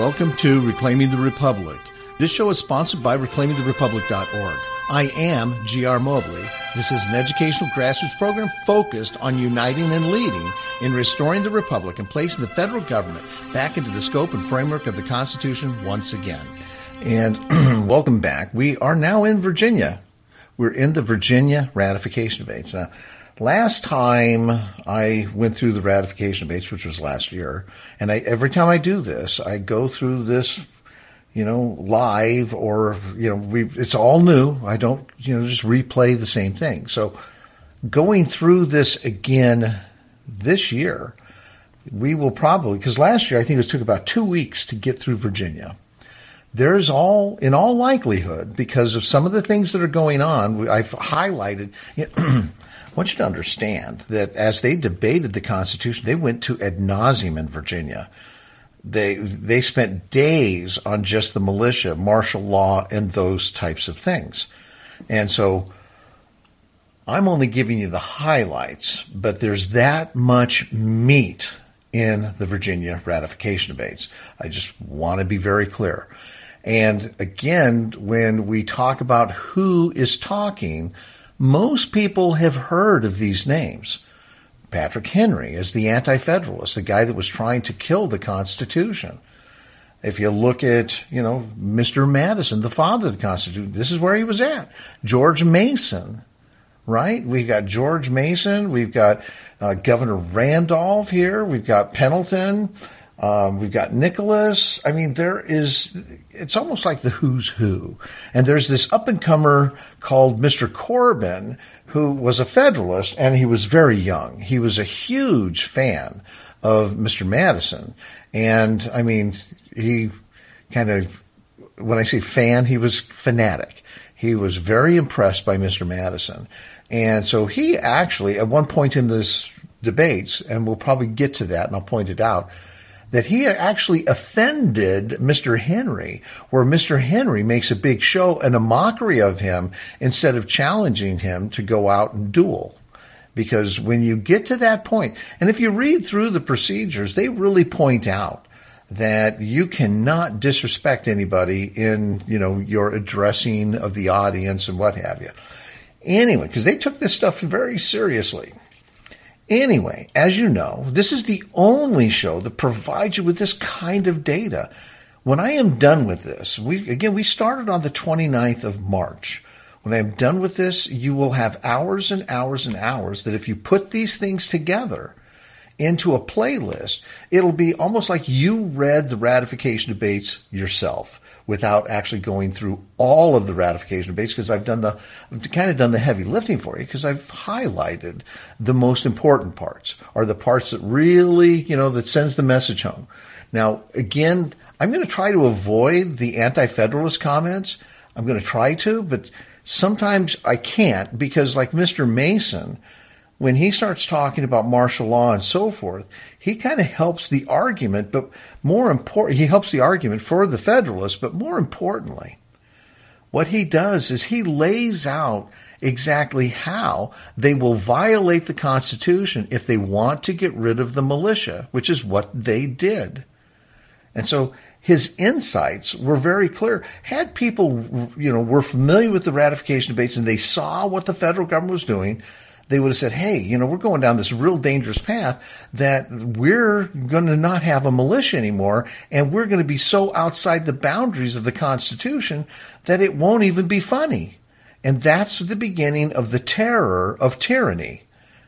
Welcome to Reclaiming the Republic. This show is sponsored by reclaimingtherepublic.org. I am G.R. Mobley. This is an educational grassroots program focused on uniting and leading in restoring the Republic and placing the federal government back into the scope and framework of the Constitution once again. And welcome back. We are now in Virginia. We're in the Virginia ratification debates. Now, last time I went through the ratification debates, which was last year, and every time I do this, I go through this, live or, it's all new. I don't, just replay the same thing. So going through this again this year, we will probably, because last year I think it took about 2 weeks to get through Virginia. There's in all likelihood, because of some of the things that are going on, I've highlighted, I want you to understand that as they debated the Constitution, they went to ad nauseum in Virginia. They spent days on just the militia, martial law, and those types of things. And so I'm only giving you the highlights, but there's that much meat in the Virginia ratification debates. I just want to be very clear. And again, when we talk about who is talking, most people have heard of these names. Patrick Henry is the anti-federalist, the guy that was trying to kill the Constitution. If you look at, Mr. Madison, the father of the Constitution, this is where he was at. George Mason, right? We've got George Mason. We've got Governor Randolph here. We've got Pendleton. We've got Nicholas. I mean, it's almost like the who's who. And there's this up-and-comer called Mr. Corbin, who was a Federalist, and he was very young. He was a huge fan of Mr. Madison. And, I mean, he kind of, when I say fan, he was fanatic. He was very impressed by Mr. Madison. And so he actually, at one point in this debates, and we'll probably get to that, and I'll point it out, that he actually offended Mr. Henry, where Mr. Henry makes a big show and a mockery of him instead of challenging him to go out and duel. Because when you get to that point, and if you read through the procedures, they really point out that you cannot disrespect anybody in, your addressing of the audience and what have you. Anyway, because they took this stuff very seriously. Anyway, as you know, this is the only show that provides you with this kind of data. When I am done with this, we started on the 29th of March. When I am done with this, you will have hours and hours and hours that if you put these things together into a playlist, it'll be almost like you read the ratification debates yourself without actually going through all of the ratification debates, because I've done the heavy lifting for you, because I've highlighted the most important parts, or the parts that really, that sends the message home. Now, again, I'm going to try to avoid the anti-federalist comments. I'm going to try to, but sometimes I can't, because like Mr. Mason, when he starts talking about martial law and so forth, he kind of helps the argument, but more important, he helps the argument for the Federalists, but more importantly, what he does is he lays out exactly how they will violate the Constitution if they want to get rid of the militia, which is what they did. And so his insights were very clear. Had people, were familiar with the ratification debates and they saw what the federal government was doing, they would have said, hey, we're going down this real dangerous path that we're going to not have a militia anymore, and we're going to be so outside the boundaries of the Constitution that it won't even be funny. And that's the beginning of the terror of tyranny.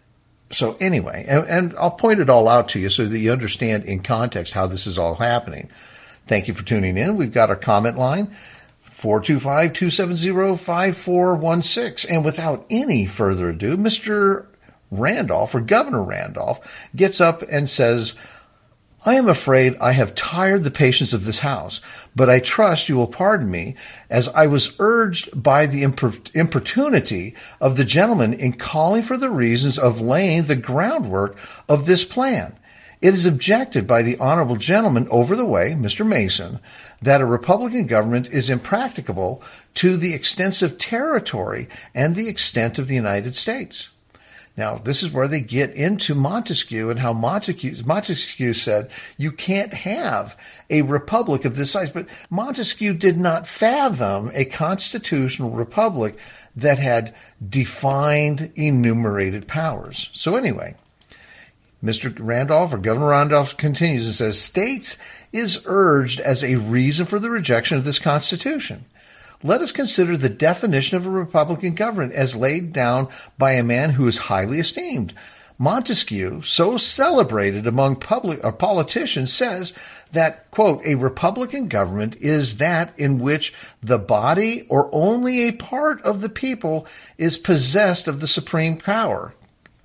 So anyway, and I'll point it all out to you so that you understand in context how this is all happening. Thank you for tuning in. We've got our comment line, 425-270-5416. And without any further ado, Mr. Randolph, or Governor Randolph, gets up and says, I am afraid I have tired the patience of this House, but I trust you will pardon me, as I was urged by the importunity of the gentleman in calling for the reasons of laying the groundwork of this plan. It is objected by the honorable gentleman over the way, Mr. Mason, that a Republican government is impracticable to the extensive territory and the extent of the United States. Now, this is where they get into Montesquieu and how Montesquieu said you can't have a republic of this size. But Montesquieu did not fathom a constitutional republic that had defined enumerated powers. So anyway, Mr. Randolph, or Governor Randolph, continues and says, states is urged as a reason for the rejection of this Constitution. Let us consider the definition of a republican government as laid down by a man who is highly esteemed. Montesquieu, so celebrated among politicians, says that, quote, a republican government is that in which the body or only a part of the people is possessed of the supreme power.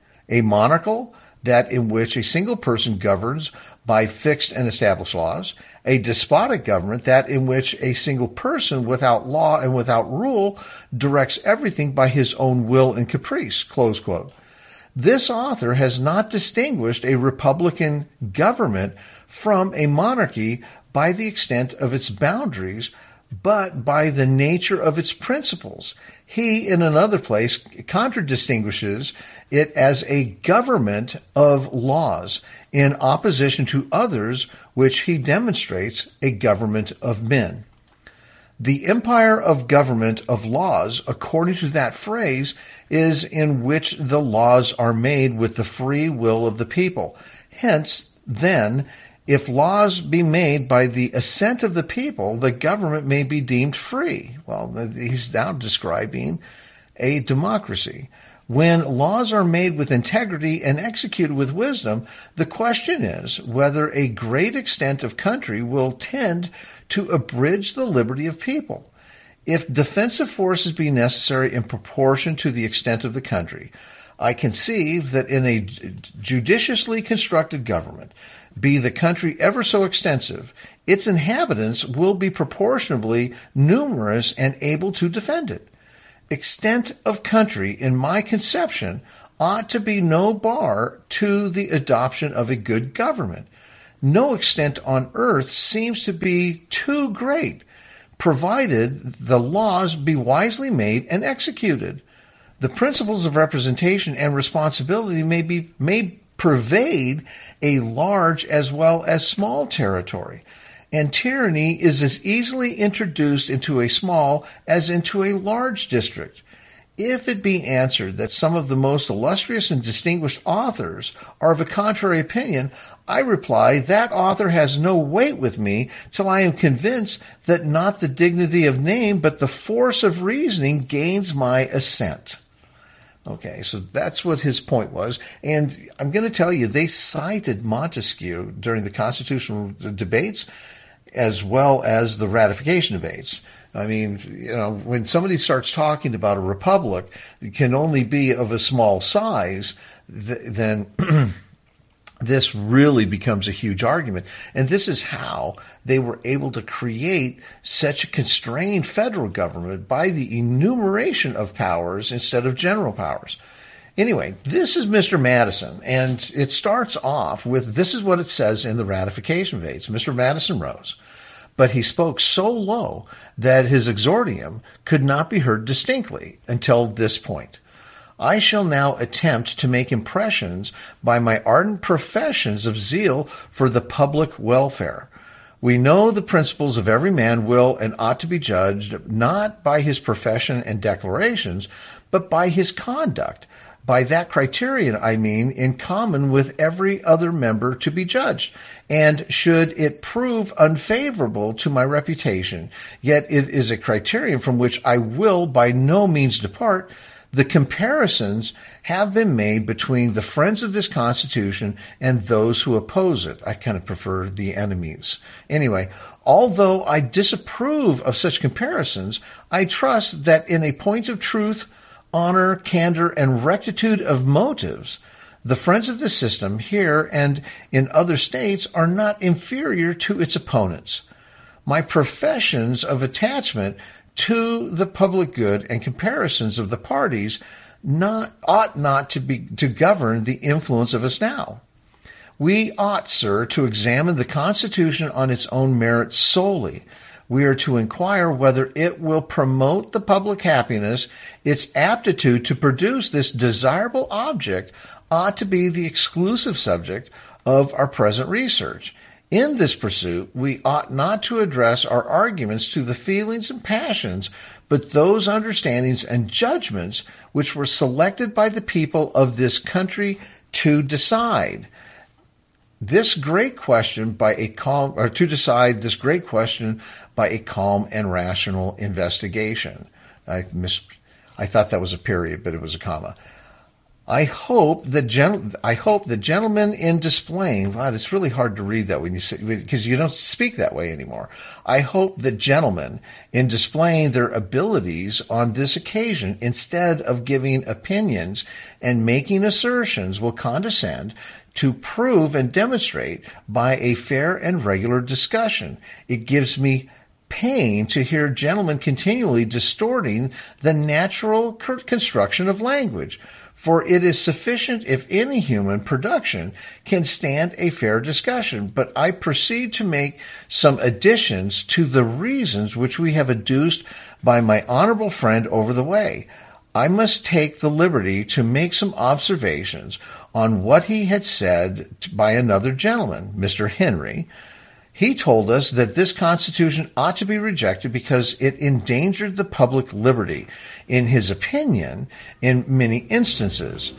A monarchical, that in which a single person governs by fixed and established laws. A despotic government, that in which a single person without law and without rule directs everything by his own will and caprice, close quote. This author has not distinguished a republican government from a monarchy by the extent of its boundaries, but by the nature of its principles. He, in another place, contradistinguishes it as a government of laws in opposition to others, which he demonstrates a government of men. The empire of government of laws, according to that phrase, is in which the laws are made with the free will of the people. Hence, then, if laws be made by the assent of the people, the government may be deemed free. Well, he's now describing a democracy. When laws are made with integrity and executed with wisdom, the question is whether a great extent of country will tend to abridge the liberty of people. If defensive forces be necessary in proportion to the extent of the country, I conceive that in a judiciously constructed government, be the country ever so extensive, its inhabitants will be proportionably numerous and able to defend it. Extent of country, in my conception, ought to be no bar to the adoption of a good government. No extent on earth seems to be too great, provided the laws be wisely made and executed. The principles of representation and responsibility may pervade a large as well as small territory, and tyranny is as easily introduced into a small as into a large district. If it be answered that some of the most illustrious and distinguished authors are of a contrary opinion, I reply that author has no weight with me till I am convinced that not the dignity of name but the force of reasoning gains my assent. Okay, so that's what his point was. And I'm going to tell you, they cited Montesquieu during the constitutional debates as well as the ratification debates. I mean, when somebody starts talking about a republic, it can only be of a small size, then this really becomes a huge argument. And this is how they were able to create such a constrained federal government by the enumeration of powers instead of general powers. Anyway, this is Mr. Madison, and it starts off with, this is what it says in the ratification debates. Mr. Madison rose, but he spoke so low that his exordium could not be heard distinctly until this point. I shall now attempt to make impressions by my ardent professions of zeal for the public welfare. We know the principles of every man will and ought to be judged not by his profession and declarations, but by his conduct. By that criterion, I mean, in common with every other member to be judged. And should it prove unfavorable to my reputation, yet it is a criterion from which I will by no means depart. The comparisons have been made between the friends of this Constitution and those who oppose it. I kind of prefer the enemies. Anyway, although I disapprove of such comparisons, I trust that in a point of truth, honor, candor, and rectitude of motives, the friends of the system here and in other states are not inferior to its opponents. My professions of attachment to the public good and comparisons of the parties ought not to govern the influence of us now. We ought, sir, to examine the Constitution on its own merits solely. we are to inquire whether it will promote the public happiness. Its aptitude to produce this desirable object ought to be the exclusive subject of our present research. In this pursuit, we ought not to address our arguments to the feelings and passions, but those understandings and judgments which were selected by the people of this country to decide this great question by a calm, or to decide this great question by a calm and rational investigation. I thought that was a period, but it was a comma. I hope the gentlemen in displaying, wow, it's really hard to read that when you say, because you don't speak that way anymore. I hope the gentlemen in displaying their abilities on this occasion, instead of giving opinions and making assertions, will condescend to prove and demonstrate by a fair and regular discussion. It gives me pain to hear gentlemen continually distorting the natural construction of language. For it is sufficient if any human production can stand a fair discussion. But I proceed to make some additions to the reasons which we have adduced by my honorable friend over the way. I must take the liberty to make some observations on what he had said by another gentleman, Mr. Henry. He told us that this Constitution ought to be rejected because it endangered the public liberty, in his opinion, in many instances.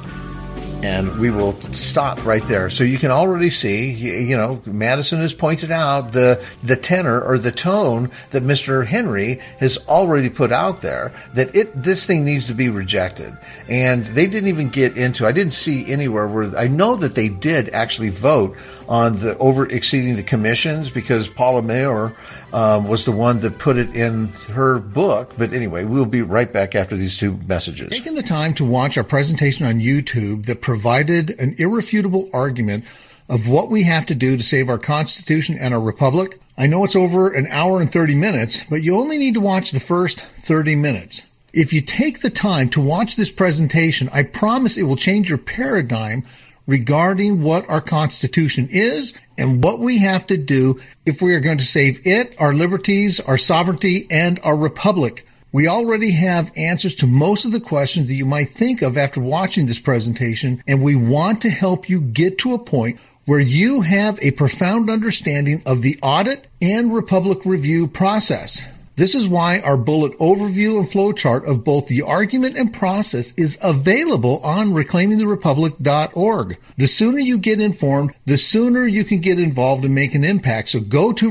And we will stop right there. So you can already see, Madison has pointed out the tenor or the tone that Mr. Henry has already put out there, that this thing needs to be rejected. And they didn't even get into, I didn't see anywhere where, I know that they did actually vote on the over exceeding the commissions, because Paula Mayer was the one that put it in her book. But anyway, we'll be right back after these two messages. Taking the time to watch our presentation on YouTube that provided an irrefutable argument of what we have to do to save our Constitution and our Republic. I know it's over an hour and 30 minutes, but you only need to watch the first 30 minutes. If you take the time to watch this presentation, I promise it will change your paradigm regarding what our Constitution is and what we have to do if we are going to save it, our liberties, our sovereignty, and our republic. We already have answers to most of the questions that you might think of after watching this presentation, and we want to help you get to a point where you have a profound understanding of the audit and republic review process. This is why our bullet overview and flowchart of both the argument and process is available on reclaimingtherepublic.org. The sooner you get informed, the sooner you can get involved and make an impact. So go to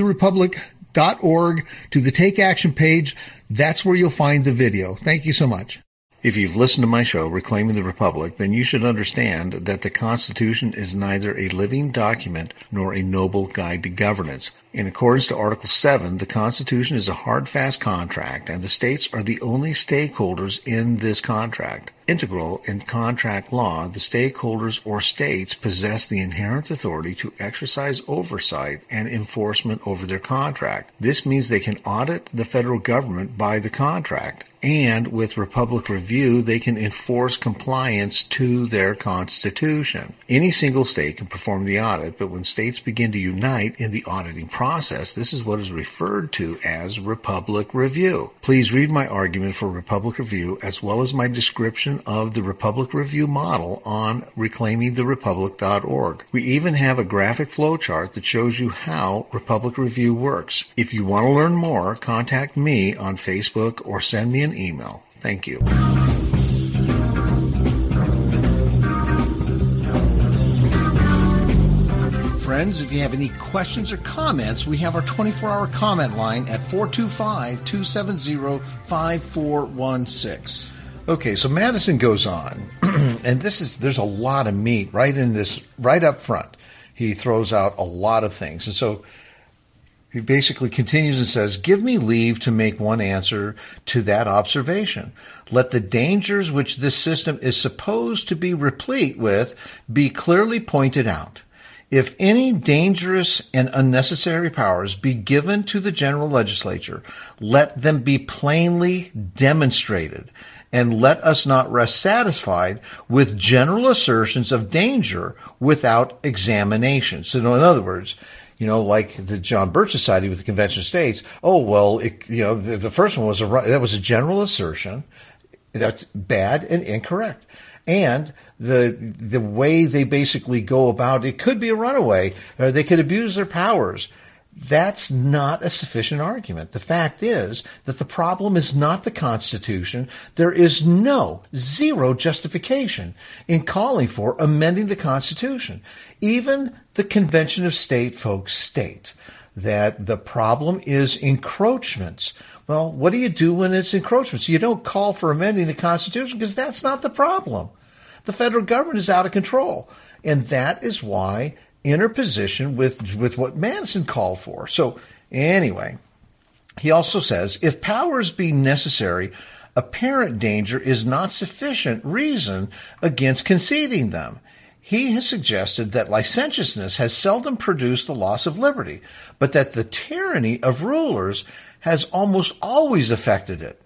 reclaimingtherepublic.org to the Take Action page. That's where you'll find the video. Thank you so much. If you've listened to my show, Reclaiming the Republic, then you should understand that the Constitution is neither a living document nor a noble guide to governance. In accordance to Article 7, the Constitution is a hard, fast contract, and the states are the only stakeholders in this contract. Integral in contract law, the stakeholders or states possess the inherent authority to exercise oversight and enforcement over their contract. This means they can audit the federal government by the contract, and with Republic Review, they can enforce compliance to their Constitution. Any single state can perform the audit, but when states begin to unite in the auditing process, this is what is referred to as Republic Review. Please read my argument for Republic Review as well as my description of the Republic Review model on reclaimingtherepublic.org. We even have a graphic flowchart that shows you how Republic Review works. If you want to learn more, contact me on Facebook or send me an email. Thank you. Friends, if you have any questions or comments, we have our 24-hour comment line at 425-270-5416. Okay, so Madison goes on, and there's a lot of meat right in this, right up front. He throws out a lot of things. And so he basically continues and says, give me leave to make one answer to that observation. Let the dangers which this system is supposed to be replete with be clearly pointed out. If any dangerous and unnecessary powers be given to the general legislature, let them be plainly demonstrated, and let us not rest satisfied with general assertions of danger without examination. So in other words, like the John Birch Society with the Convention of States. Oh, well, the first one was that was a general assertion. That's bad and incorrect. And the way they basically go about it could be a runaway, or they could abuse their powers. That's not a sufficient argument. The fact is that the problem is not the Constitution. There is zero justification in calling for amending the Constitution. Even the Convention of State folks state that the problem is encroachments. Well, what do you do when it's encroachments? You don't call for amending the Constitution because that's not the problem. The federal government is out of control. And that is why interposition with what Madison called for. So anyway, he also says, if powers be necessary, apparent danger is not sufficient reason against conceding them. He has suggested that licentiousness has seldom produced the loss of liberty, but that the tyranny of rulers has almost always affected it.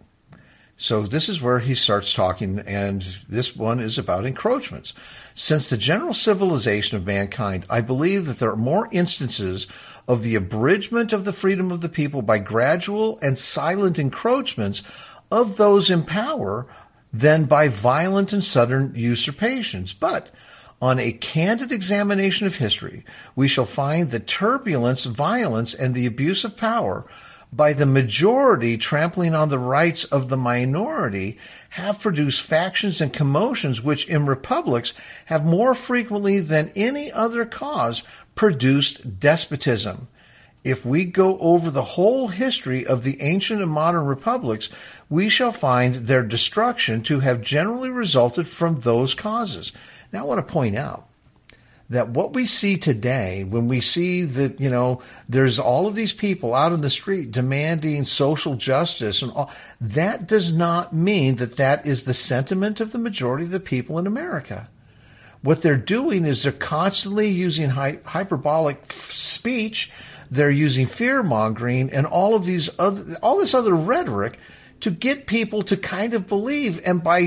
So this is where he starts talking, and this one is about encroachments. Since the general civilization of mankind, I believe that there are more instances of the abridgment of the freedom of the people by gradual and silent encroachments of those in power than by violent and sudden usurpations. But on a candid examination of history, we shall find that turbulence, violence, and the abuse of power by the majority trampling on the rights of the minority have produced factions and commotions which in republics have more frequently than any other cause produced despotism. If we go over the whole history of the ancient and modern republics, we shall find their destruction to have generally resulted from those causes. Now I want to point out that what we see today, when we see that, there's all of these people out in the street demanding social justice and all, that does not mean that that is the sentiment of the majority of the people in America. What they're doing is they're constantly using hyperbolic speech. They're using fear-mongering and all this other rhetoric to get people to kind of believe. And by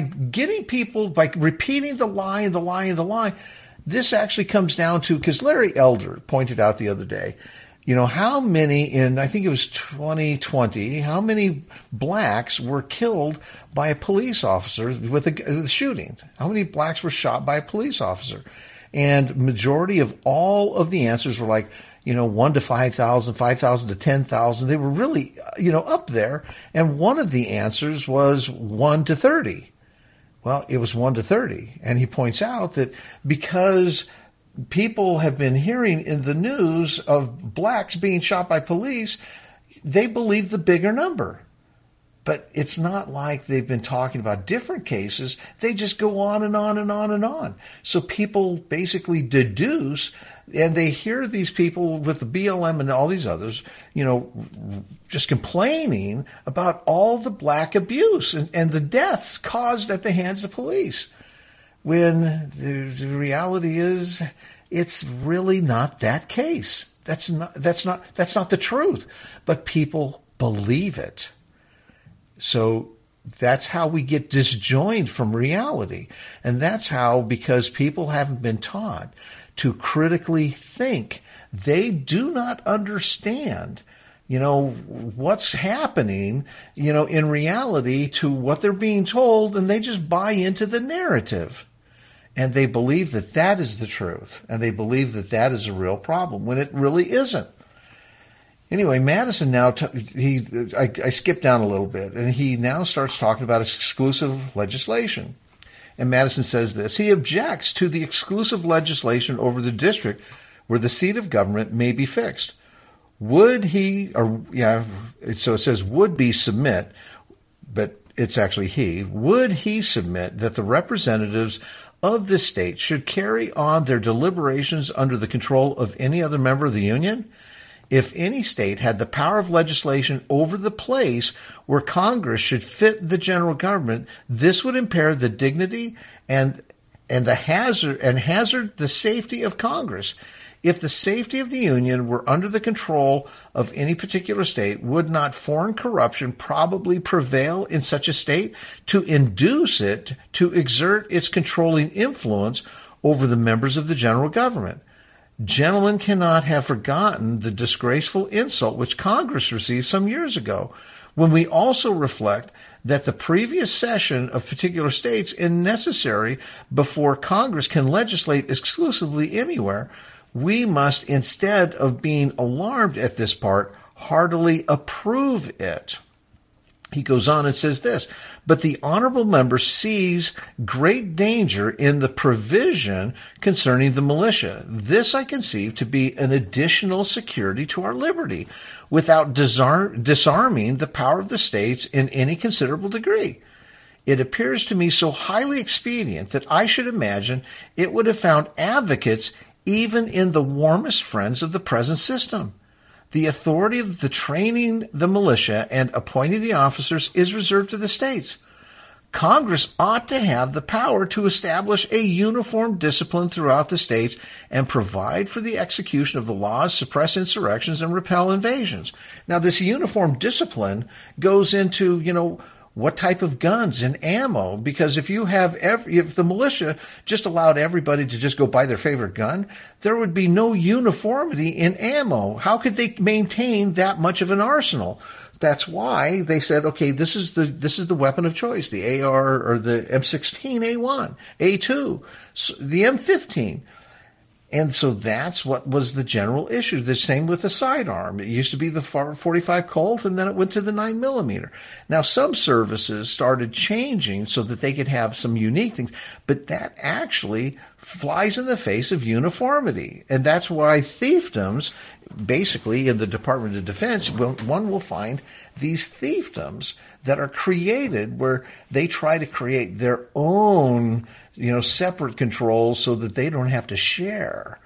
repeating the lie and the lie and the lie, this actually comes down to, because Larry Elder pointed out the other day, how many I think it was 2020, how many blacks were killed by a police officer with a shooting? How many blacks were shot by a police officer? And majority of all of the answers were like, 1 to 5,000, 5,000 to 10,000. They were really, up there. And one of the answers was 1 to 30. Well, it was 1 to 30. And he points out that because people have been hearing in the news of blacks being shot by police, they believe the bigger number. But it's not like they've been talking about different cases. They just go on and on and on and on. So people basically deduce, and they hear these people with the BLM and all these others, just complaining about all the black abuse and the deaths caused at the hands of police. When the reality is, it's really not that case. That's not the truth. But people believe it. So that's how we get disjoined from reality. And that's how, because people haven't been taught to critically think, they do not understand, what's happening, in reality to what they're being told, and they just buy into the narrative. And they believe that that is the truth, and they believe that that is a real problem, when it really isn't. Anyway, Madison now, I skipped down a little bit, and he now starts talking about exclusive legislation. And Madison says this: he objects to the exclusive legislation over the district where the seat of government may be fixed. So it says would be submit, but it's actually he. Would he submit that the representatives of the state should carry on their deliberations under the control of any other member of the Union? If any state had the power of legislation over the place where Congress should fit the general government, this would impair the dignity and hazard the safety of Congress. If the safety of the Union were under the control of any particular state, would not foreign corruption probably prevail in such a state to induce it to exert its controlling influence over the members of the general government? Gentlemen cannot have forgotten the disgraceful insult which Congress received some years ago, when we also reflect that the previous cession of particular states is necessary before Congress can legislate exclusively anywhere. We must, instead of being alarmed at this part, heartily approve it. He goes on and says this, but the honorable member sees great danger in the provision concerning the militia. This I conceive to be an additional security to our liberty, without disarming the power of the states in any considerable degree. It appears to me so highly expedient that I should imagine it would have found advocates even in the warmest friends of the present system. The authority of the training the militia and appointing the officers is reserved to the states. Congress ought to have the power to establish a uniform discipline throughout the states and provide for the execution of the laws, suppress insurrections, and repel invasions. Now, this uniform discipline goes into, what type of guns and ammo, because if the militia just allowed everybody to just go buy their favorite gun, there would be no uniformity in ammo. How could they maintain that much of an arsenal? That's why they said, okay, this is the weapon of choice, the AR or the M16A1, A2, the M15. And so that's what was the general issue. The same with the sidearm. It used to be the 45 Colt, and then it went to the 9mm. Now, some services started changing so that they could have some unique things, but that actually flies in the face of uniformity. And that's why fiefdoms, basically in the Department of Defense, one will find these fiefdoms that are created where they try to create their own separate controls so that they don't have to share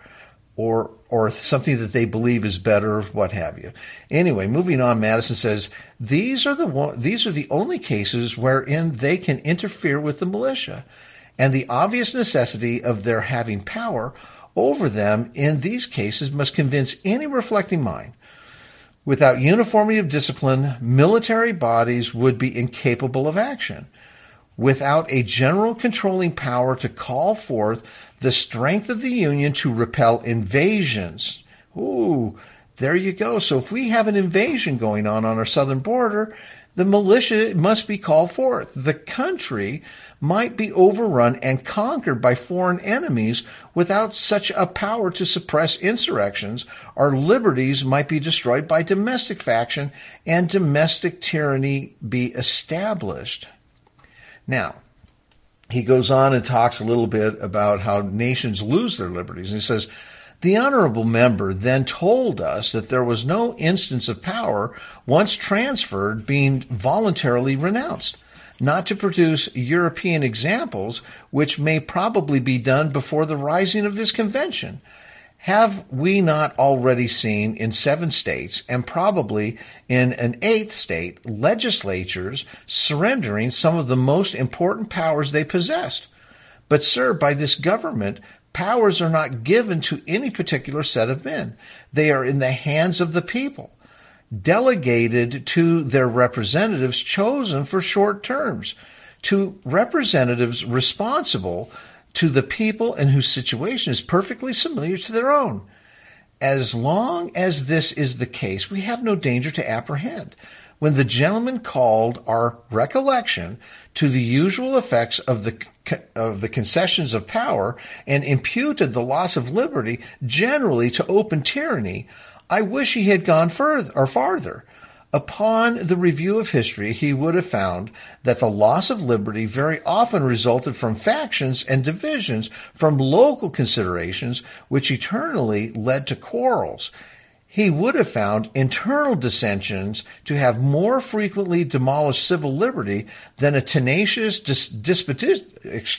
or something that they believe is better, what have you. Anyway, moving on, Madison says, these are the only cases wherein they can interfere with the militia, and the obvious necessity of their having power over them in these cases must convince any reflecting mind. Without uniformity of discipline, military bodies would be incapable of action. Without a general controlling power to call forth the strength of the Union to repel invasions. Ooh, there you go. So if we have an invasion going on our southern border, the militia must be called forth. The country might be overrun and conquered by foreign enemies without such a power to suppress insurrections. Our liberties might be destroyed by domestic faction and domestic tyranny be established. Now, he goes on and talks a little bit about how nations lose their liberties. And he says, the honorable member then told us that there was no instance of power once transferred being voluntarily renounced, not to produce European examples, which may probably be done before the rising of this convention. Have we not already seen in 7 states, and probably in an 8th state, legislatures surrendering some of the most important powers they possessed? But, sir, by this government, powers are not given to any particular set of men. They are in the hands of the people, delegated to their representatives chosen for short terms, to representatives responsible to the people and whose situation is perfectly similar to their own. As long as this is the case, we have no danger to apprehend. When the gentleman called our recollection to the usual effects of the concessions of power and imputed the loss of liberty generally to open tyranny, I wish he had gone farther. Upon the review of history, he would have found that the loss of liberty very often resulted from factions and divisions, from local considerations, which eternally led to quarrels. He would have found internal dissensions to have more frequently demolished civil liberty than a tenacious disposition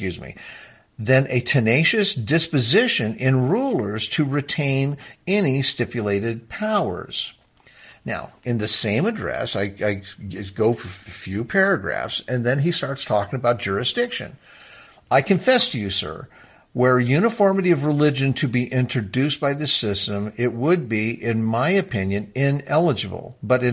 in rulers to retain any stipulated powers. Now, in the same address, I go for a few paragraphs, and then he starts talking about jurisdiction. I confess to you, sir, were uniformity of religion to be introduced by this system, it would be, in my opinion, ineligible. But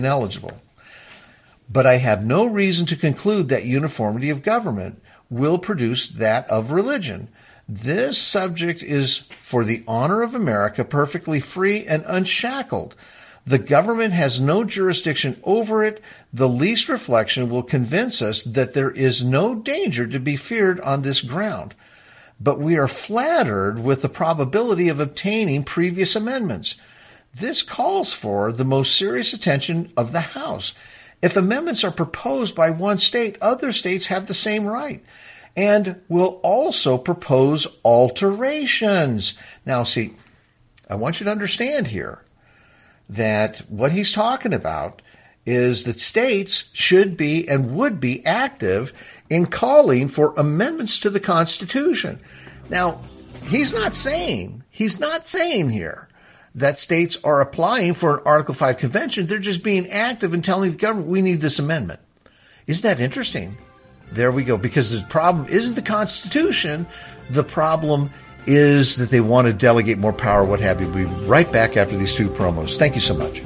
I have no reason to conclude that uniformity of government will produce that of religion. This subject is for the honor of America, perfectly free and unshackled. The government has no jurisdiction over it. The least reflection will convince us that there is no danger to be feared on this ground. But we are flattered with the probability of obtaining previous amendments. This calls for the most serious attention of the House. If amendments are proposed by one state, other states have the same right and will also propose alterations. Now, see, I want you to understand here that what he's talking about is that states should be and would be active in calling for amendments to the Constitution. Now, he's not saying here that states are applying for an Article 5 convention. They're just being active and telling the government, we need this amendment. Isn't that interesting? There we go. Because the problem isn't the Constitution. The problem is that they want to delegate more power, what have you. We'll be right back after these two promos. Thank you so much.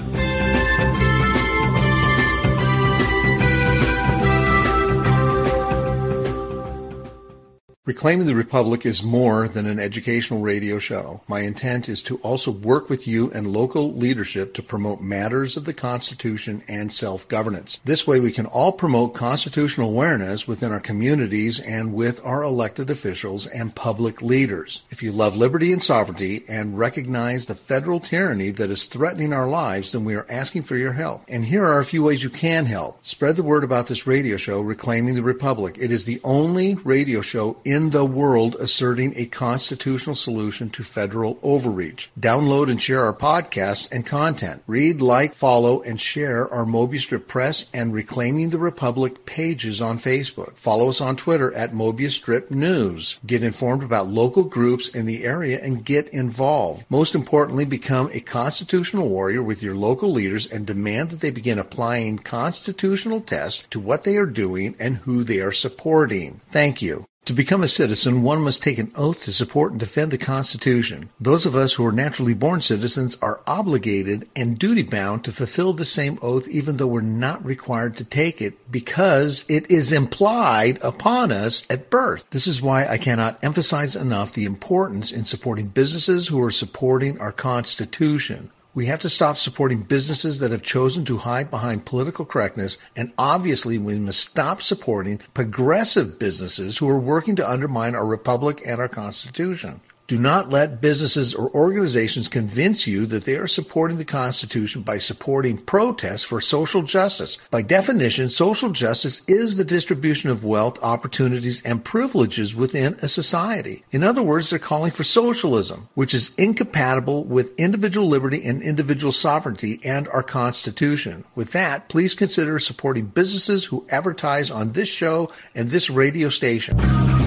Reclaiming the Republic is more than an educational radio show. My intent is to also work with you and local leadership to promote matters of the Constitution and self-governance. This way we can all promote constitutional awareness within our communities and with our elected officials and public leaders. If you love liberty and sovereignty and recognize the federal tyranny that is threatening our lives, then we are asking for your help. And here are a few ways you can help. Spread the word about this radio show, Reclaiming the Republic. It is the only radio show in the world asserting a constitutional solution to federal overreach. Download and share our podcast and content. Read, like, follow, and share our Mobius Strip Press and Reclaiming the Republic pages on Facebook. Follow us on Twitter at Mobius Strip News. Get informed about local groups in the area and get involved. Most importantly, become a constitutional warrior with your local leaders and demand that they begin applying constitutional tests to what they are doing and who they are supporting. Thank you. To become a citizen, one must take an oath to support and defend the Constitution. Those of us who are naturally born citizens are obligated and duty-bound to fulfill the same oath even though we're not required to take it because it is implied upon us at birth. This is why I cannot emphasize enough the importance in supporting businesses who are supporting our Constitution. We have to stop supporting businesses that have chosen to hide behind political correctness, and obviously we must stop supporting progressive businesses who are working to undermine our republic and our Constitution. Do not let businesses or organizations convince you that they are supporting the Constitution by supporting protests for social justice. By definition, social justice is the distribution of wealth, opportunities, and privileges within a society. In other words, they're calling for socialism, which is incompatible with individual liberty and individual sovereignty and our Constitution. With that, please consider supporting businesses who advertise on this show and this radio station.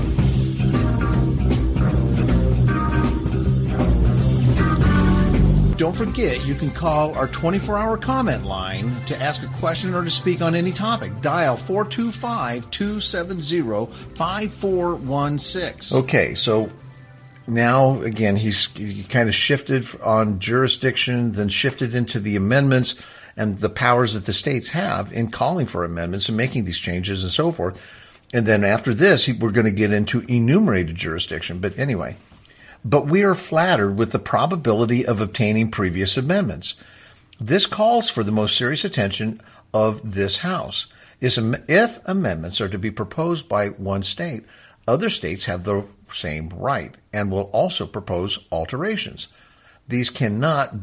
Don't forget, you can call our 24-hour comment line to ask a question or to speak on any topic. Dial 425-270-5416. Okay, so now, again, he kind of shifted on jurisdiction, then shifted into the amendments and the powers that the states have in calling for amendments and making these changes and so forth. And then after this, we're going to get into enumerated jurisdiction. But anyway. But we are flattered with the probability of obtaining previous amendments. This calls for the most serious attention of this House. If amendments are to be proposed by one state, other states have the same right and will also propose alterations. This cannot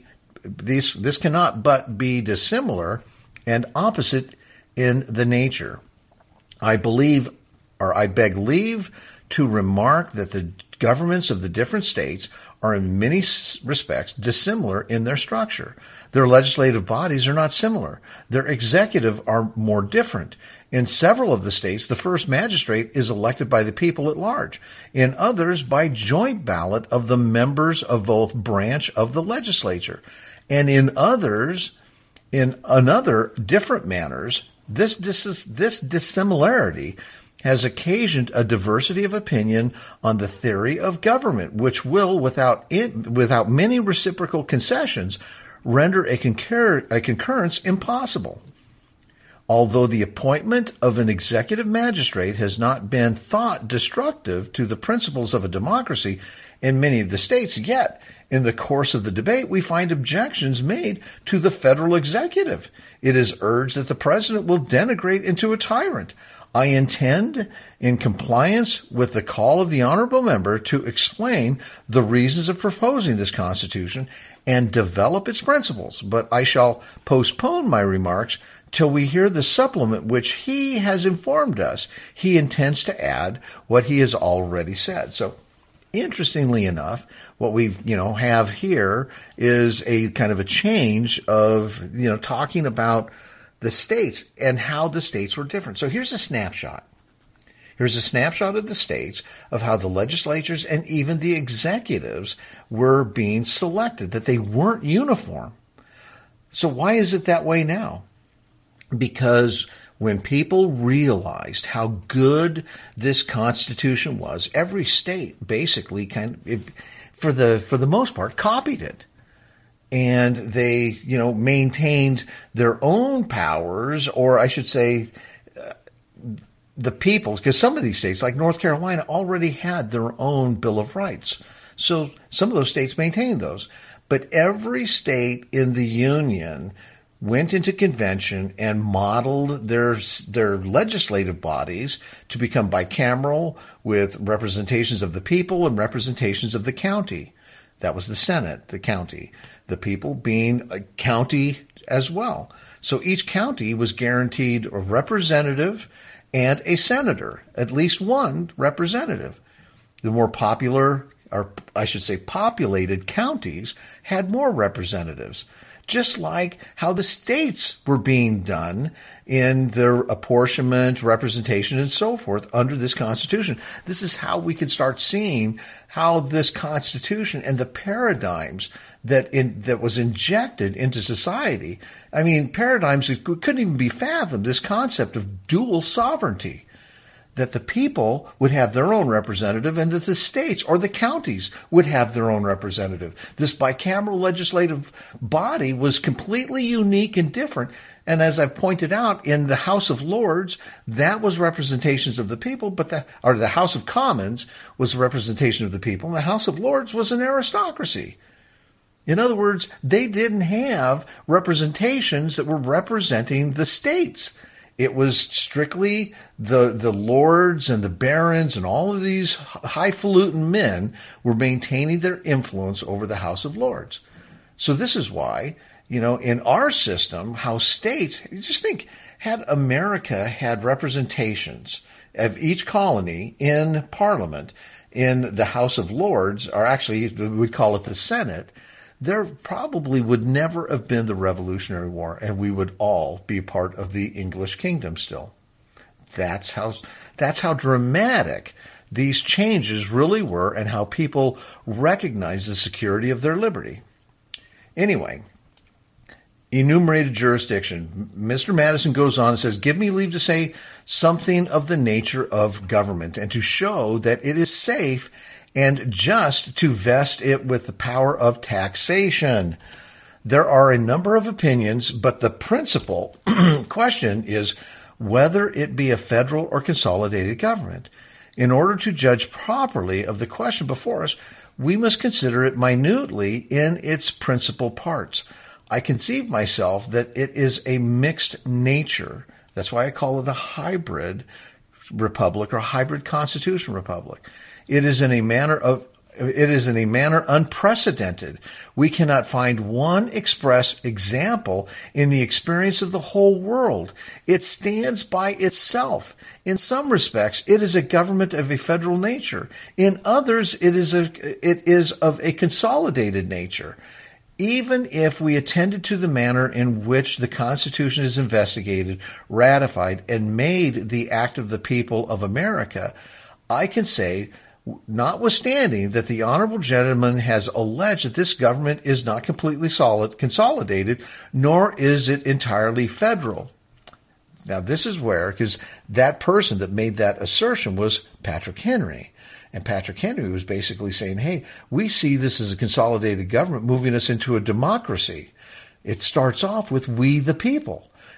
but be dissimilar and opposite in the nature. I beg leave to remark that the governments of the different states are in many respects dissimilar in their structure. Their legislative bodies are not similar. Their executive are more different. In several of the states, the first magistrate is elected by the people at large. In others, by joint ballot of the members of both branch of the legislature. And in others, in another different manners, this dissimilarity has occasioned a diversity of opinion on the theory of government, which will, without many reciprocal concessions, render a concurrence impossible. Although the appointment of an executive magistrate has not been thought destructive to the principles of a democracy in many of the states, yet in the course of the debate we find objections made to the federal executive. It is urged that the president will degenerate into a tyrant. I intend, in compliance with the call of the honorable member, to explain the reasons of proposing this Constitution and develop its principles, but I shall postpone my remarks till we hear the supplement which he has informed us he intends to add what he has already said. So, interestingly enough, what we have here is a kind of a change of talking about the states and how the states were different. So here's a snapshot. Here's a snapshot of the states, of how the legislatures and even the executives were being selected, that they weren't uniform. So why is it that way now? Because when people realized how good this Constitution was, every state basically for the most part, copied it. And they, maintained their own powers, or I should say, the people's, because some of these states, like North Carolina, already had their own Bill of Rights. So some of those states maintained those. But every state in the Union went into convention and modeled their legislative bodies to become bicameral, with representations of the people and representations of the county. That was the Senate, the county. The people being a county as well. So each county was guaranteed a representative and a senator, at least one representative. The more popular, or I should say populated counties had more representatives, just like how the states were being done in their apportionment, representation, and so forth under this Constitution. This is how we can start seeing how this Constitution and the paradigms that was injected into society. I mean, paradigms that couldn't even be fathomed, this concept of dual sovereignty, that the people would have their own representative and that the states or the counties would have their own representative. This bicameral legislative body was completely unique and different. And as I've pointed out, in the House of Lords, that was representations of the people, but the House of Commons was a representation of the people, and the House of Lords was an aristocracy. In other words, they didn't have representations that were representing the states. It was strictly the lords and the barons, and all of these highfalutin men were maintaining their influence over the House of Lords. So this is why, in our system, how states, just think, had America had representations of each colony in Parliament, in the House of Lords, or actually we call it the Senate, there probably would never have been the Revolutionary War, and we would all be part of the English kingdom still. That's how dramatic these changes really were, and how people recognize the security of their liberty. Anyway, enumerated jurisdiction. Mr. Madison goes on and says, give me leave to say something of the nature of government, and to show that it is safe and just to vest it with the power of taxation. There are a number of opinions, but the principal question is whether it be a federal or consolidated government. In order to judge properly of the question before us, we must consider it minutely in its principal parts. I conceive myself that it is a mixed nature. That's why I call it a hybrid republic or hybrid constitution republic. It is in a manner unprecedented. We cannot find one express example in the experience of the whole world. It stands by itself. In some respects, it is a government of a federal nature. In others, it is of a consolidated nature. Even if we attended to the manner in which the Constitution is investigated, ratified, and made the act of the people of America, I can say, notwithstanding that the honorable gentleman has alleged that this government is not completely consolidated, nor is it entirely federal. Now, this is where, because that person that made that assertion was Patrick Henry. And Patrick Henry was basically saying, hey, we see this as a consolidated government moving us into a democracy. It starts off with we the people.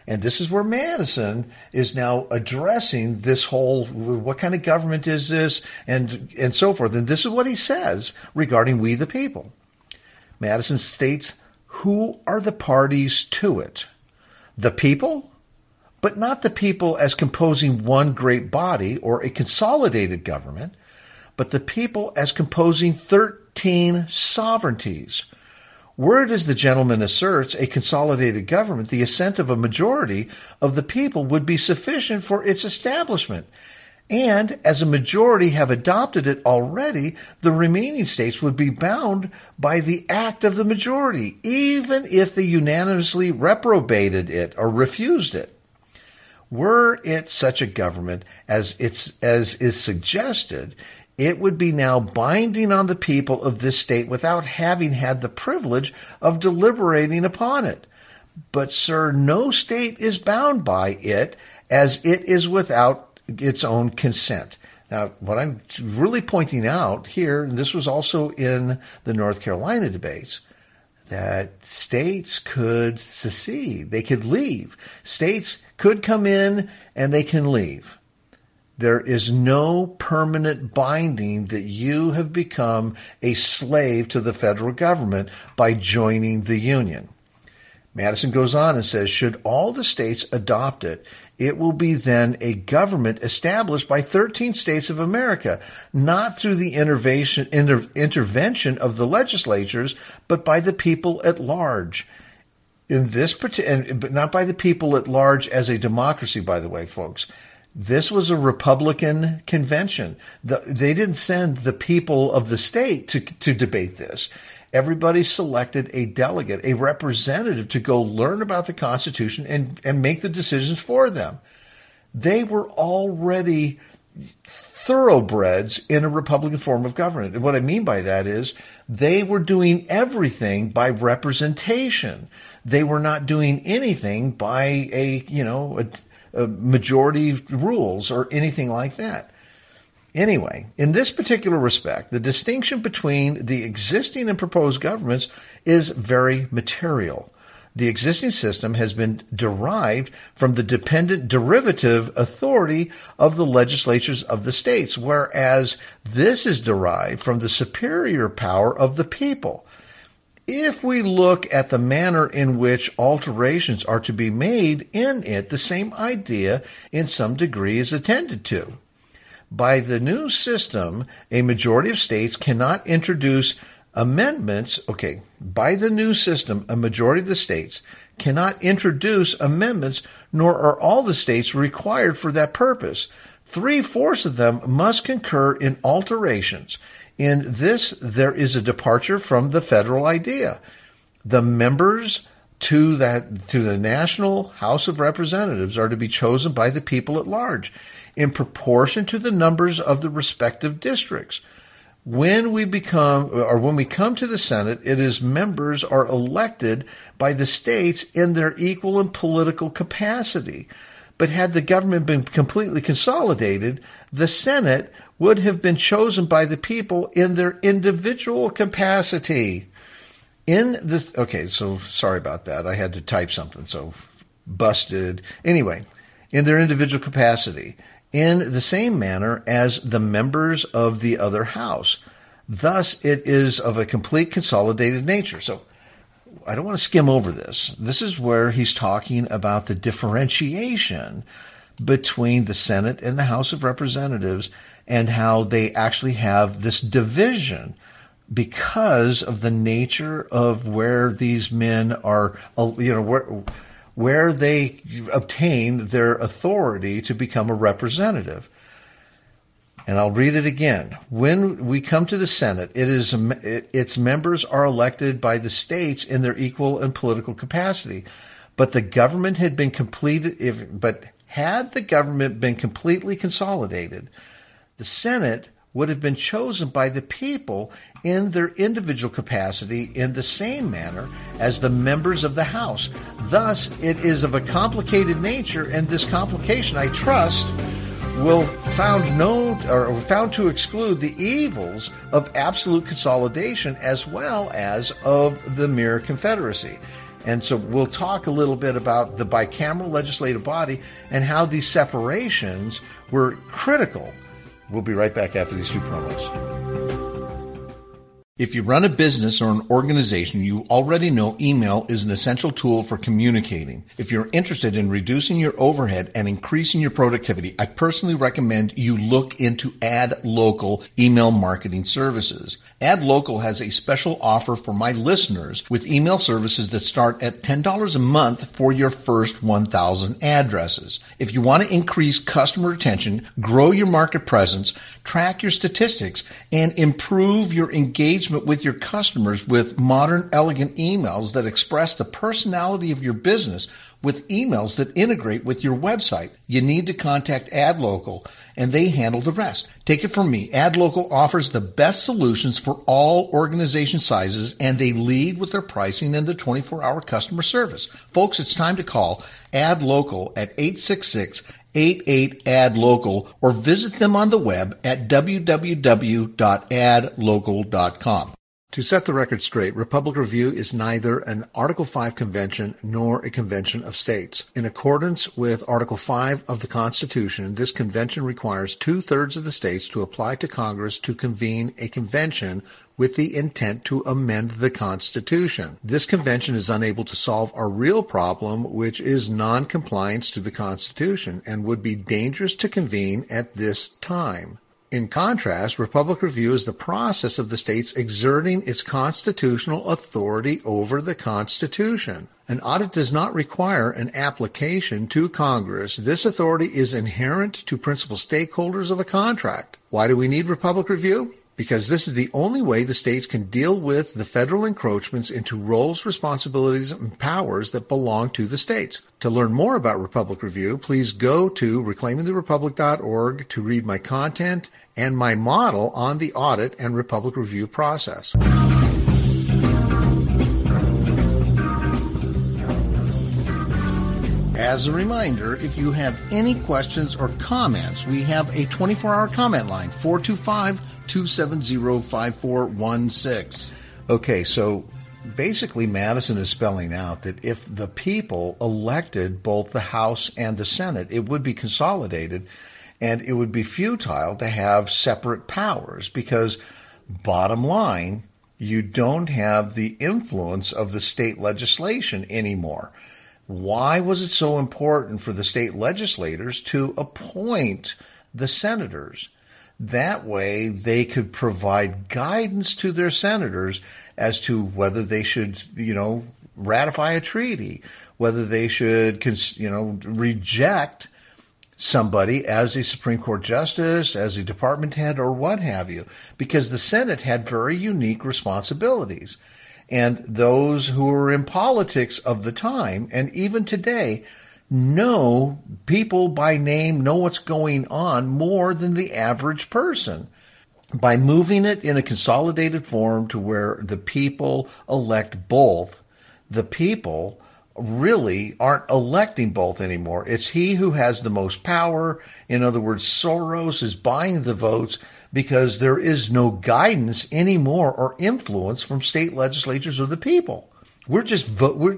And this is where Madison is now addressing this whole, what kind of government is this, and so forth. And this is what he says regarding we the people. Madison states, who are the parties to it? The people, but not the people as composing one great body or a consolidated government, but the people as composing 13 sovereignties. Were it, as the gentleman asserts, a consolidated government, the assent of a majority of the people would be sufficient for its establishment. And as a majority have adopted it already, the remaining states would be bound by the act of the majority, even if they unanimously reprobated it or refused it. Were it such a government as is suggested, it would be now binding on the people of this state without having had the privilege of deliberating upon it. But, sir, no state is bound by it, as it is without its own consent. Now, what I'm really pointing out here, and this was also in the North Carolina debates, that states could secede. They could leave. States could come in and they can leave. There is no permanent binding that you have become a slave to the federal government by joining the Union. Madison goes on and says, should all the states adopt it, it will be then a government established by 13 states of America, not through the intervention of the legislatures, but by the people at large. But not by the people at large as a democracy, by the way, folks. This was a Republican convention. They didn't send the people of the state to debate this. Everybody selected a delegate, a representative, to go learn about the Constitution and make the decisions for them. They were already thoroughbreds in a Republican form of government. And what I mean by that is they were doing everything by representation. They were not doing anything by a majority rules or anything like that. Anyway, in this particular respect, the distinction between the existing and proposed governments is very material. The existing system has been derived from the dependent derivative authority of the legislatures of the states, whereas this is derived from the superior power of the people. If we look at the manner in which alterations are to be made in it, the same idea in some degree is attended to. By the new system, a majority of states cannot introduce amendments. By the new system, a majority of the states cannot introduce amendments, nor are all the states required for that purpose. 3/4 of them must concur in alterations. In this, there is a departure from the federal idea. The members to the National House of Representatives are to be chosen by the people at large, in proportion to the numbers of the respective districts. When we come to the Senate, it is members are elected by the states in their equal and political capacity. But had the government been completely consolidated, the Senate would have been chosen by the people in their individual capacity. So sorry about that. I had to type something, so busted. Anyway, in their individual capacity, in the same manner as the members of the other house. Thus, it is of a complete consolidated nature. So I don't want to skim over this. This is where he's talking about the differentiation between the Senate and the House of Representatives and how they actually have this division because of the nature of where these men are, where they obtain their authority to become a representative. And I'll read it again. When we come to the Senate, its members are elected by the states in their equal and political capacity. But the government had been had the government been completely consolidated, the Senate would have been chosen by the people in their individual capacity in the same manner as the members of the House. Thus, it is of a complicated nature, and this complication, I trust, will found to exclude the evils of absolute consolidation as well as of the mere confederacy. And so we'll talk a little bit about the bicameral legislative body and how these separations were critical. We'll be right back after these two promos. If you run a business or an organization, you already know email is an essential tool for communicating. If you're interested in reducing your overhead and increasing your productivity, I personally recommend you look into AdLocal email marketing services. AdLocal has a special offer for my listeners with email services that start at $10 a month for your first 1,000 addresses. If you want to increase customer retention, grow your market presence, track your statistics, and improve your engagement with your customers with modern, elegant emails that express the personality of your business with emails that integrate with your website, you need to contact AdLocal, and they handle the rest. Take it from me. AdLocal offers the best solutions for all organization sizes, and they lead with their pricing and their 24-hour customer service. Folks, it's time to call AdLocal at 866-88-ADLOCAL or visit them on the web at www.adlocal.com. To set the record straight, Republic Review is neither an Article 5 convention nor a convention of states. In accordance with Article 5 of the Constitution, this convention requires 2/3 of the states to apply to Congress to convene a convention with the intent to amend the Constitution. This convention is unable to solve our real problem, which is non-compliance to the Constitution, and would be dangerous to convene at this time. In contrast, Republic Review is the process of the states exerting its constitutional authority over the Constitution. An audit does not require an application to Congress. This authority is inherent to principal stakeholders of a contract. Why do we need Republic Review? Because this is the only way the states can deal with the federal encroachments into roles, responsibilities, and powers that belong to the states. To learn more about Republic Review, please go to reclaimingtherepublic.org to read my content and my model on the audit and Republic Review process. As a reminder, if you have any questions or comments, we have a 24-hour comment line, 425-270-5416. Okay, so basically Madison is spelling out that if the people elected both the House and the Senate, it would be consolidated and it would be futile to have separate powers because, bottom line, you don't have the influence of the state legislation anymore. Why was it so important for the state legislators to appoint the senators? That way they could provide guidance to their senators as to whether they should, ratify a treaty, whether they should, reject somebody as a Supreme Court justice, as a department head, or what have you, because the Senate had very unique responsibilities. And those who were in politics of the time, and even today, know people by name, know what's going on more than the average person. By moving it in a consolidated form to where the people elect both, the people really aren't electing both anymore. It's he who has the most power. In other words, Soros is buying the votes because there is no guidance anymore or influence from state legislatures or the people. We're just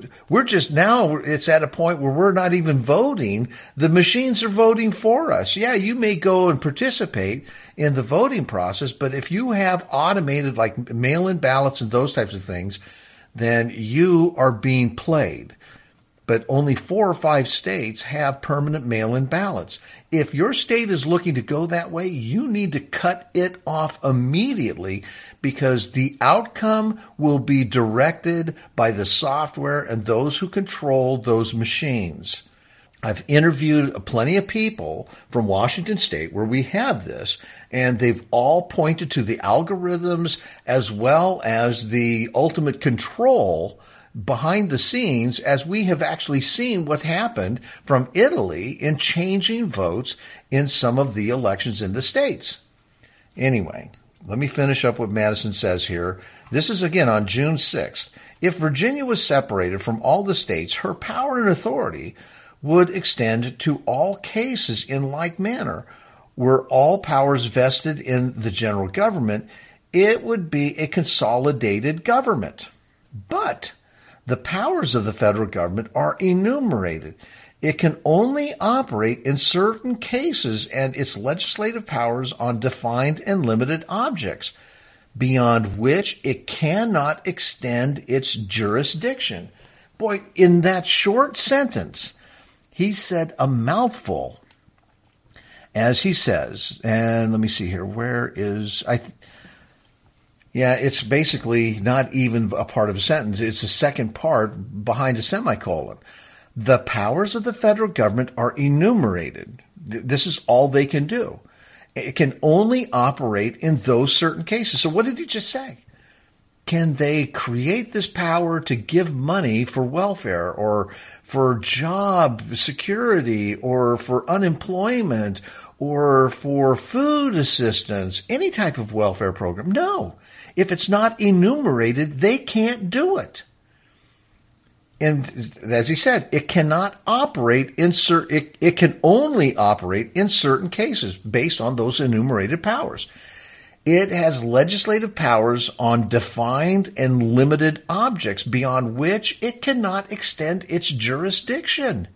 now it's at a point where we're not even voting. The machines are voting for us. Yeah, you may go and participate in the voting process, but if you have automated like mail-in ballots and those types of things, then you are being played. But only 4 or 5 states have permanent mail-in ballots. If your state is looking to go that way, you need to cut it off immediately because the outcome will be directed by the software and those who control those machines. I've interviewed plenty of people from Washington State where we have this, and they've all pointed to the algorithms as well as the ultimate control behind the scenes, as we have actually seen what happened from Italy in changing votes in some of the elections in the states. Anyway, let me finish up what Madison says here. This is again on June 6th. If Virginia was separated from all the states, her power and authority would extend to all cases in like manner. Were all powers vested in the general government, it would be a consolidated government. But The powers of the federal government are enumerated. It can only operate in certain cases and its legislative powers on defined and limited objects, beyond which it cannot extend its jurisdiction. Boy, in that short sentence, he said a mouthful. As he says, and let me see here, it's basically not even a part of a sentence. It's a second part behind a semicolon. The powers of the federal government are enumerated. This is all they can do. It can only operate in those certain cases. So what did he just say? Can they create this power to give money for welfare or for job security or for unemployment or for food assistance, any type of welfare program? No. If it's not enumerated, they can't do it. And as he said, it cannot operate it can only operate in certain cases based on those enumerated powers. It has legislative powers on defined and limited objects beyond which it cannot extend its jurisdiction.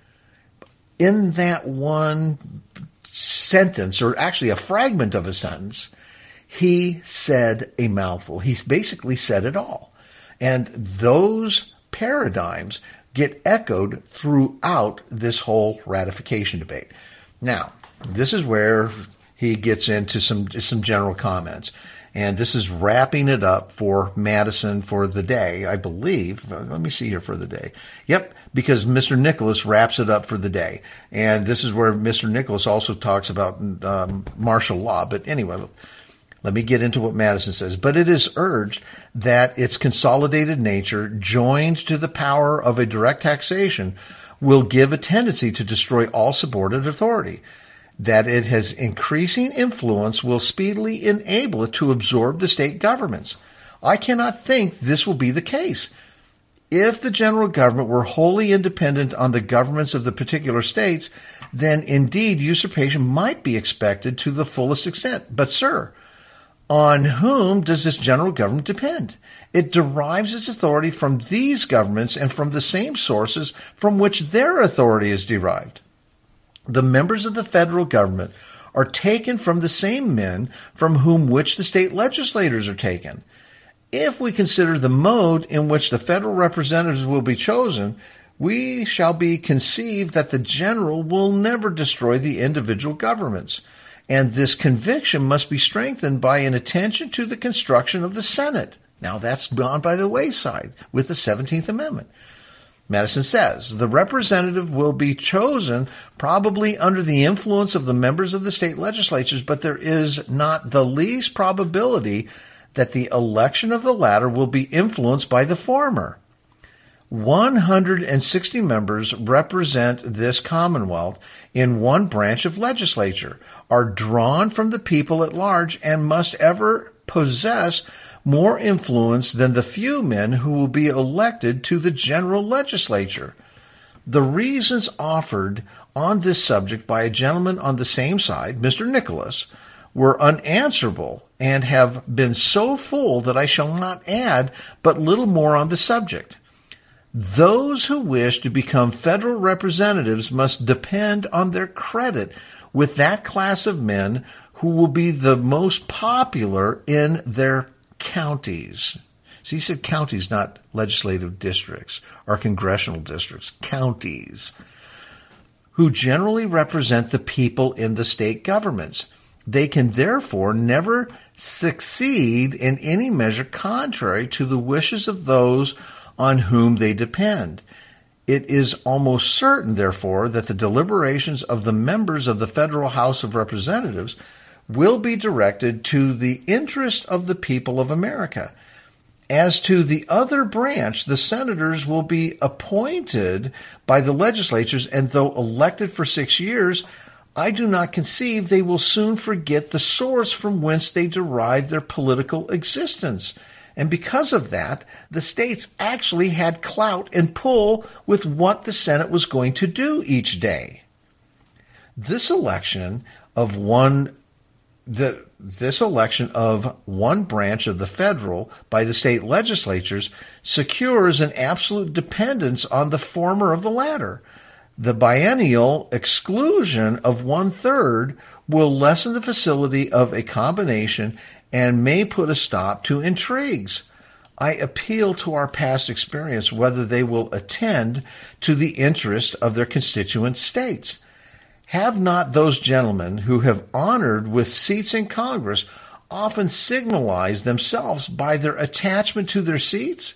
In that one sentence, or actually a fragment of a sentence, he said a mouthful. He basically said it all. And those paradigms get echoed throughout this whole ratification debate. Now, this is where he gets into some general comments. And this is wrapping it up for Madison for the day, I believe. Let me see here for the day. Yep, because Mr. Nicholas wraps it up for the day. And this is where Mr. Nicholas also talks about martial law. But anyway, let me get into what Madison says. But it is urged that its consolidated nature, joined to the power of a direct taxation, will give a tendency to destroy all subordinate authority. That it has increasing influence will speedily enable it to absorb the state governments. I cannot think this will be the case. If the general government were wholly independent on the governments of the particular states, then indeed usurpation might be expected to the fullest extent. But, sir, on whom does this general government depend? It derives its authority from these governments and from the same sources from which their authority is derived. The members of the federal government are taken from the same men from whom which the state legislators are taken. If we consider the mode in which the federal representatives will be chosen, we shall be conceived that the general will never destroy the individual governments. And this conviction must be strengthened by an attention to the construction of the Senate. Now that's gone by the wayside with the 17th Amendment. Madison says, the representative will be chosen probably under the influence of the members of the state legislatures, but there is not the least probability that the election of the latter will be influenced by the former. 160 members represent this Commonwealth in one branch of legislature, are drawn from the people at large, and must ever possess more influence than the few men who will be elected to the general legislature. The reasons offered on this subject by a gentleman on the same side, Mr. Nicholas, were unanswerable and have been so full that I shall not add but little more on the subject. Those who wish to become federal representatives must depend on their credit with that class of men who will be the most popular in their counties. See, he said counties, not legislative districts or congressional districts, counties, who generally represent the people in the state governments. They can therefore never succeed in any measure contrary to the wishes of those on whom they depend. It is almost certain, therefore, that the deliberations of the members of the Federal House of Representatives will be directed to the interest of the people of America. As to the other branch, the senators will be appointed by the legislatures, and though elected for 6 years, I do not conceive they will soon forget the source from whence they derive their political existence. And because of that, the states actually had clout and pull with what the Senate was going to do each day. This election of one this election of one branch of the federal by the state legislatures secures an absolute dependence on the former of the latter. The biennial exclusion of 1/3 will lessen the facility of a combination and may put a stop to intrigues. I appeal to our past experience whether they will attend to the interest of their constituent states. Have not those gentlemen who have honored with seats in Congress often signalized themselves by their attachment to their seats?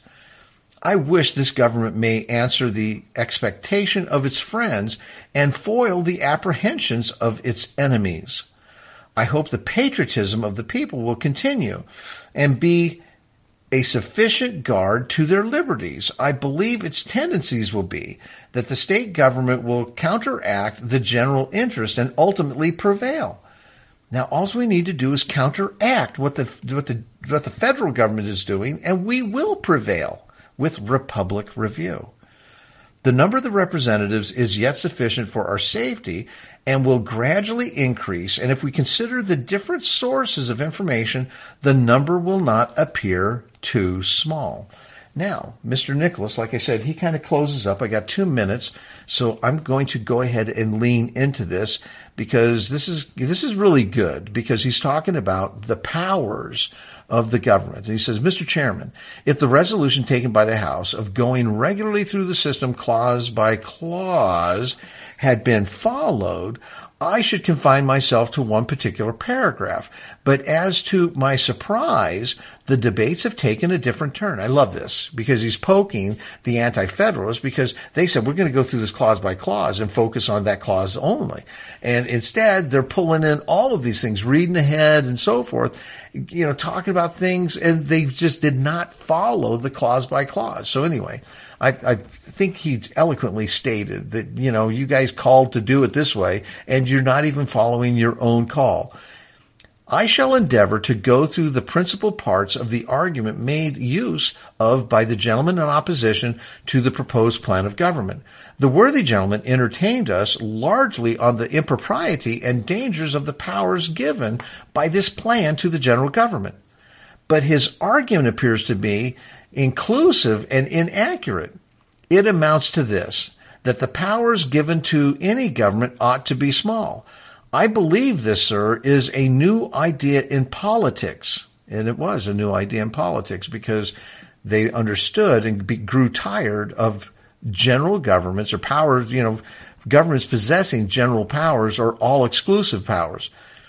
I wish this government may answer the expectation of its friends and foil the apprehensions of its enemies. I hope the patriotism of the people will continue and be a sufficient guard to their liberties. I believe its tendencies will be that the state government will counteract the general interest and ultimately prevail. Now, all we need to do is counteract what the federal government is doing, and we will prevail with Republic Review. The number of the representatives is yet sufficient for our safety and will gradually increase. And if we consider the different sources of information, the number will not appear too small. Now, Mr. Nicholas, like I said, he kind of closes up. I got 2 minutes, so I'm going to go ahead and lean into this because this is really good because he's talking about the powers of the government. And he says, Mr. Chairman, if the resolution taken by the House of going regularly through the system clause by clause had been followed, I should confine myself to one particular paragraph. But as to my surprise, the debates have taken a different turn. I love this because he's poking the anti-federalists because they said, we're going to go through this clause by clause and focus on that clause only. And instead, they're pulling in all of these things, reading ahead and so forth, talking about things, and they just did not follow the clause by clause. So anyway, I think he eloquently stated that, you guys called to do it this way, and you're not even following your own call. I shall endeavor to go through the principal parts of the argument made use of by the gentleman in opposition to the proposed plan of government. The worthy gentleman entertained us largely on the impropriety and dangers of the powers given by this plan to the general government. But his argument appears to be inclusive and inaccurate. It amounts to this, that the powers given to any government ought to be small. I believe this, sir, is a new idea in politics. And it was a new idea in politics because they understood and grew tired of general governments or powers, governments possessing general powers or all-exclusive powers.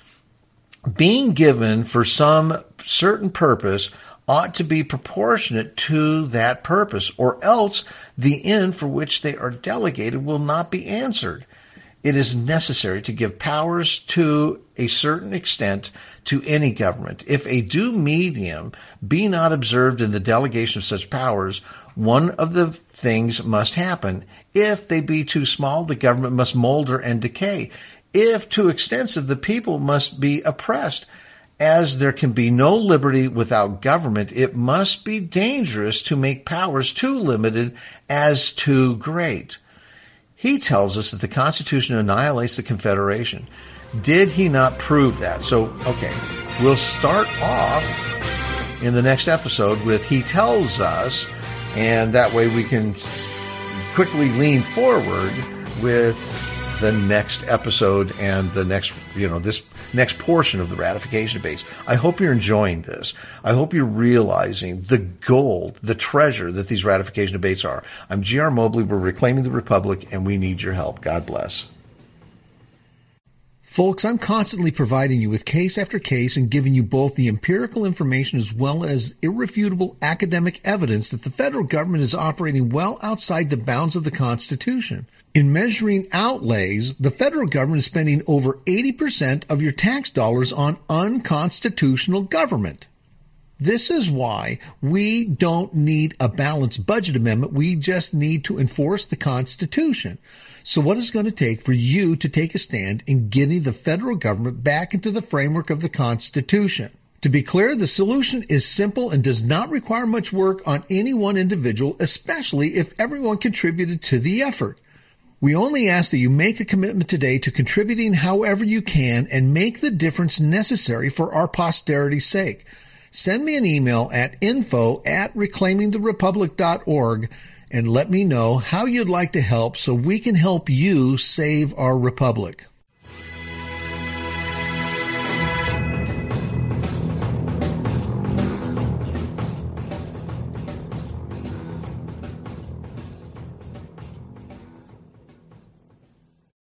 Being given for some certain purpose ought to be proportionate to that purpose, or else the end for which they are delegated will not be answered. It is necessary to give powers to a certain extent to any government. If a due medium be not observed in the delegation of such powers, one of the things must happen. If they be too small, the government must molder and decay. If too extensive, the people must be oppressed. As there can be no liberty without government, it must be dangerous to make powers too limited as too great. He tells us that the Constitution annihilates the Confederation. Did he not prove that? So, okay, we'll start off in the next episode with he tells us, and that way we can quickly lean forward with the next episode and the next, this next portion of the ratification debates. I hope you're enjoying this. I hope you're realizing the gold, the treasure that these ratification debates are. I'm G.R. Mobley. We're reclaiming the Republic, and we need your help. God bless. Folks, I'm constantly providing you with case after case and giving you both the empirical information as well as irrefutable academic evidence that the federal government is operating well outside the bounds of the Constitution. In measuring outlays, the federal government is spending over 80% of your tax dollars on unconstitutional government. This is why we don't need a balanced budget amendment. We just need to enforce the Constitution. So what is it going to take for you to take a stand in getting the federal government back into the framework of the Constitution? To be clear, the solution is simple and does not require much work on any one individual, especially if everyone contributed to the effort. We only ask that you make a commitment today to contributing however you can and make the difference necessary for our posterity's sake. Send me an email at info@reclaimingtherepublic.org and let me know how you'd like to help so we can help you save our republic.